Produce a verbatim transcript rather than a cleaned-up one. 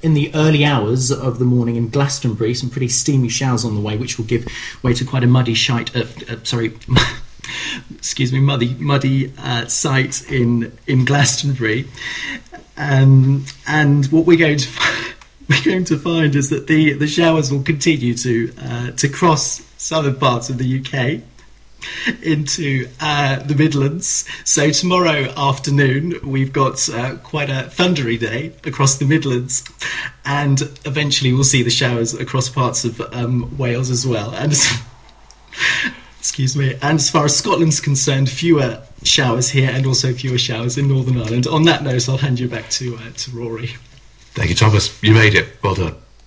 in the early hours of the morning in Glastonbury, some pretty steamy showers on the way, which will give way to quite a muddy shite. Uh, uh, sorry, excuse me, muddy, muddy uh, sight in in Glastonbury. Um, and what we're going to we're going to find is that the the showers will continue to uh, to cross southern parts of the U K into uh, the Midlands. So tomorrow afternoon we've got uh, quite a thundery day across the Midlands, and eventually we'll see the showers across parts of um, Wales as well. And excuse me. And as far as Scotland's concerned, fewer showers here and also fewer showers in Northern Ireland. On that note, I'll hand you back to uh, to Rory. Thank you, Thomas. You made it. Well done.